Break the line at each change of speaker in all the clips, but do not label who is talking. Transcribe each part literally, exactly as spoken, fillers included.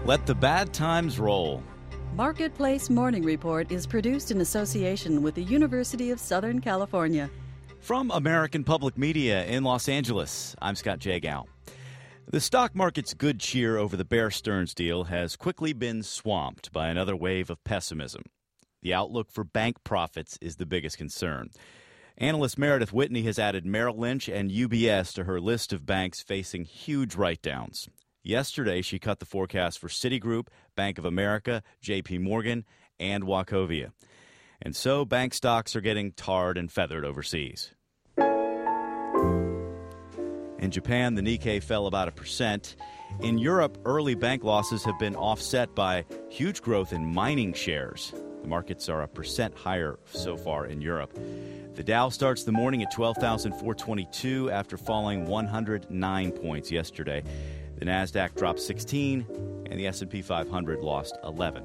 Let the bad times roll.
Marketplace Morning Report is produced in association with the University of Southern California.
From American Public Media in Los Angeles, I'm Scott Jagow. The stock market's good cheer over the Bear Stearns deal has quickly been swamped by another wave of pessimism. The outlook for bank profits is the biggest concern. Analyst Meredith Whitney has added Merrill Lynch and U B S to her list of banks facing huge write-downs. Yesterday, she cut the forecast for Citigroup, Bank of America, J P Morgan, and Wachovia. And so bank stocks are getting tarred and feathered overseas. In Japan, the Nikkei fell about a percent. In Europe, early bank losses have been offset by huge growth in mining shares. The markets are a percent higher so far in Europe. The Dow starts the morning at twelve thousand four hundred twenty-two after falling one hundred nine points yesterday. The Nasdaq dropped sixteen, and the S and P five hundred lost eleven.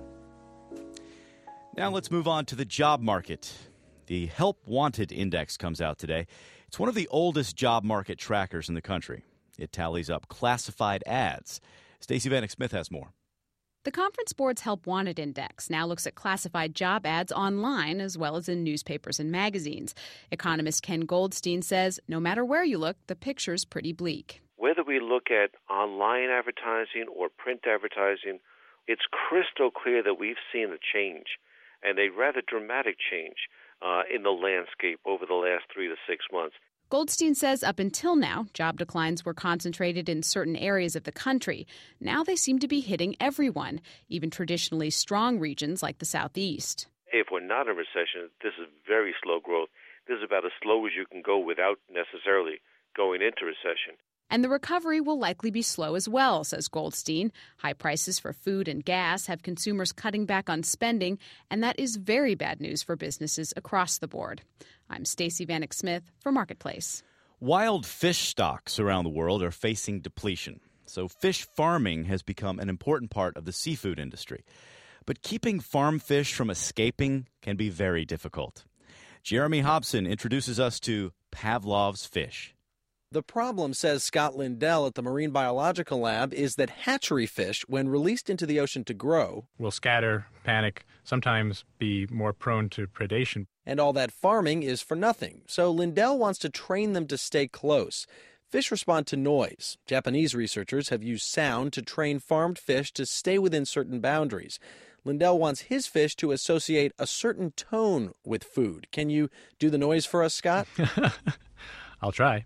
Now let's move on to the job market. The Help Wanted Index comes out today. It's one of the oldest job market trackers in the country. It tallies up classified ads. Stacey Vanek Smith has more.
The Conference Board's Help Wanted Index now looks at classified job ads online as well as in newspapers and magazines. Economist Ken Goldstein says no matter where you look, the picture's pretty bleak.
Whether we look at online advertising or print advertising, it's crystal clear that we've seen a change, and a rather dramatic change uh, in the landscape over the last three to six months.
Goldstein says up until now, job declines were concentrated in certain areas of the country. Now they seem to be hitting everyone, even traditionally strong regions like the Southeast.
If we're not in a recession, this is very slow growth. This is about as slow as you can go without necessarily going into recession.
And the recovery will likely be slow as well, says Goldstein. High prices for food and gas have consumers cutting back on spending, and that is very bad news for businesses across the board. I'm Stacey Vanek Smith for Marketplace.
Wild fish stocks around the world are facing depletion, so fish farming has become an important part of the seafood industry. But keeping farm fish from escaping can be very difficult. Jeremy Hobson introduces us to Pavlov's fish.
The problem, says Scott Lindell at the Marine Biological Lab, is that hatchery fish, when released into the ocean to grow,
will scatter, panic, sometimes be more prone to predation.
And all that farming is for nothing. So Lindell wants to train them to stay close. Fish respond to noise. Japanese researchers have used sound to train farmed fish to stay within certain boundaries. Lindell wants his fish to associate a certain tone with food. Can you do the noise for us, Scott?
I'll try.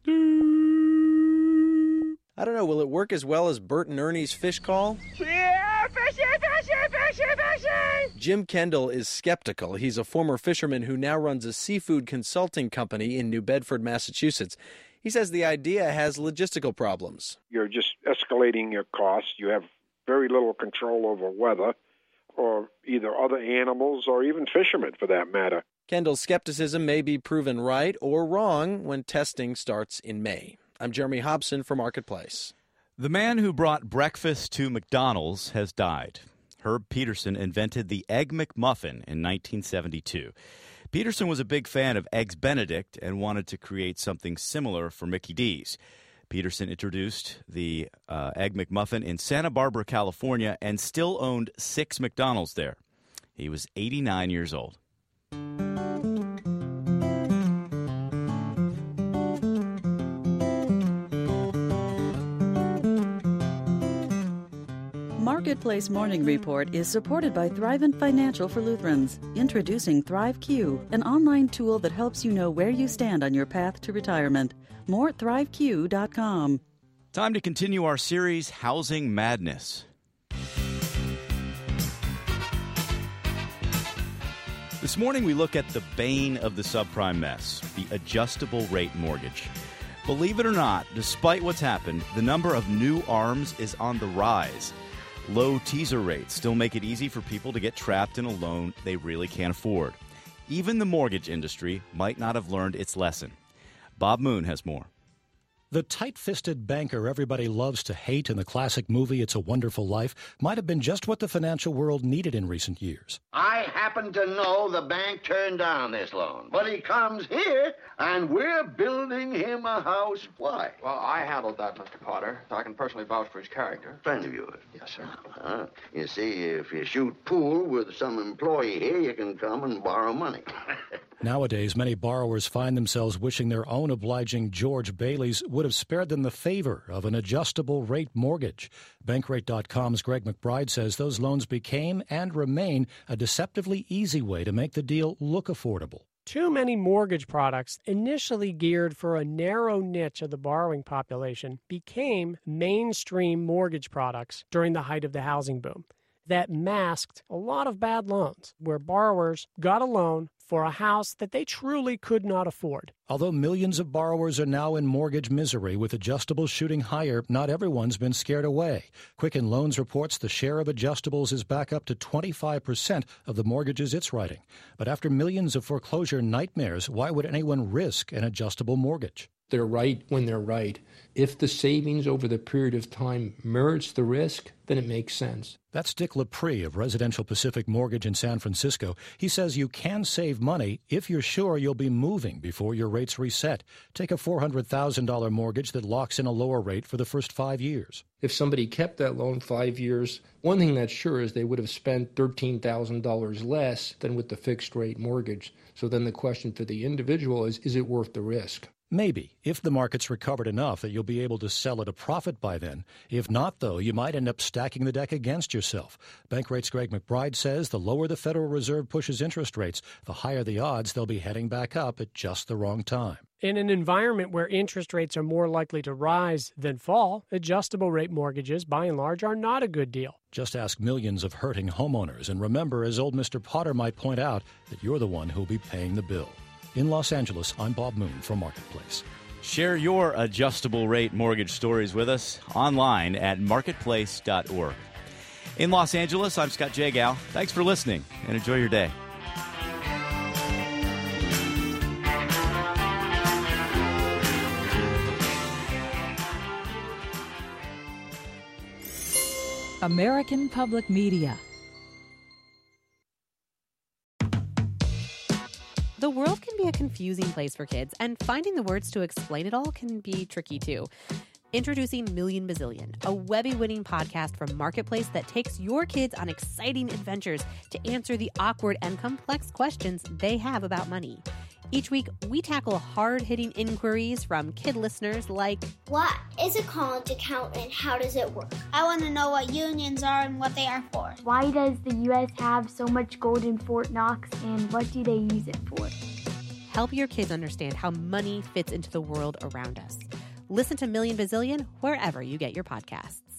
I don't know, will it work as well as Bert and Ernie's fish call?
Yeah, fishy, fishy, fishy, fishy!
Jim Kendall is skeptical. He's a former fisherman who now runs a seafood consulting company in New Bedford, Massachusetts. He says the idea has logistical problems.
You're just escalating your costs. You have very little control over weather, or either other animals or even fishermen for that matter.
Kendall's skepticism may be proven right or wrong when testing starts in May. I'm Jeremy Hobson for Marketplace.
The man who brought breakfast to McDonald's has died. Herb Peterson invented the Egg McMuffin in nineteen seventy-two. Peterson was a big fan of Eggs Benedict and wanted to create something similar for Mickey D's. Peterson introduced the uh, Egg McMuffin in Santa Barbara, California, and still owned six McDonald's there. He was eighty-nine years old.
Marketplace Morning Report is supported by Thrivent Financial for Lutherans. Introducing ThriveQ, an online tool that helps you know where you stand on your path to retirement. More at thrive q dot com.
Time to continue our series, Housing Madness. This morning we look at the bane of the subprime mess, the adjustable rate mortgage. Believe it or not, despite what's happened, the number of new ARMs is on the rise. Low teaser rates still make it easy for people to get trapped in a loan they really can't afford. Even the mortgage industry might not have learned its lesson. Bob Moon has more.
The tight-fisted banker everybody loves to hate in the classic movie It's a Wonderful Life might have been just what the financial world needed in recent years.
I happen to know the bank turned down this loan, but he comes here, and we're building him a house. Why?
Well, I handled that, Mister Potter, so I can personally vouch for his character.
Friend of yours?
Yes, sir.
Uh, you see, if you shoot pool with some employee here, you can come and borrow money.
Nowadays, many borrowers find themselves wishing their own obliging George Baileys would have spared them the favor of an adjustable rate mortgage. Bankrate dot com's Greg McBride says those loans became and remain a deceptively easy way to make the deal look affordable.
Too many mortgage products, initially geared for a narrow niche of the borrowing population, became mainstream mortgage products during the height of the housing boom. That masked a lot of bad loans, where borrowers got a loan for a house that they truly could not afford.
Although millions of borrowers are now in mortgage misery with adjustables shooting higher, not everyone's been scared away. Quicken Loans reports the share of adjustables is back up to twenty-five percent of the mortgages it's writing. But after millions of foreclosure nightmares, why would anyone risk an adjustable mortgage?
They're right when they're right. If the savings over the period of time merits the risk, then it makes sense.
That's Dick Lepre of Residential Pacific Mortgage in San Francisco. He says you can save money if you're sure you'll be moving before your rates reset. Take a four hundred thousand dollars mortgage that locks in a lower rate for the first five years.
If somebody kept that loan five years, one thing that's sure is they would have spent thirteen thousand dollars less than with the fixed-rate mortgage. So then the question for the individual is, is it worth the risk?
Maybe, if the market's recovered enough that you'll be able to sell at a profit by then. If not, though, you might end up stacking the deck against yourself. Bankrate's Greg McBride says the lower the Federal Reserve pushes interest rates, the higher the odds they'll be heading back up at just the wrong time.
In an environment where interest rates are more likely to rise than fall, adjustable rate mortgages, by and large, are not a good deal.
Just ask millions of hurting homeowners, and remember, as old Mister Potter might point out, that you're the one who'll be paying the bill. In Los Angeles, I'm Bob Moon for Marketplace.
Share your adjustable rate mortgage stories with us online at marketplace dot org. In Los Angeles, I'm Scott Jagow. Thanks for listening and enjoy your day.
American Public Media.
The world can be a confusing place for kids, and finding the words to explain it all can be tricky too. Introducing Million Bazillion, a Webby-winning podcast from Marketplace that takes your kids on exciting adventures to answer the awkward and complex questions they have about money. Each week, we tackle hard-hitting inquiries from kid listeners like,
what is a college account and how does it work? I want to know what unions are and what they are for.
Why does the U S have so much gold in Fort Knox and what do they use it for?
Help your kids understand how money fits into the world around us. Listen to Million Bazillion wherever you get your podcasts.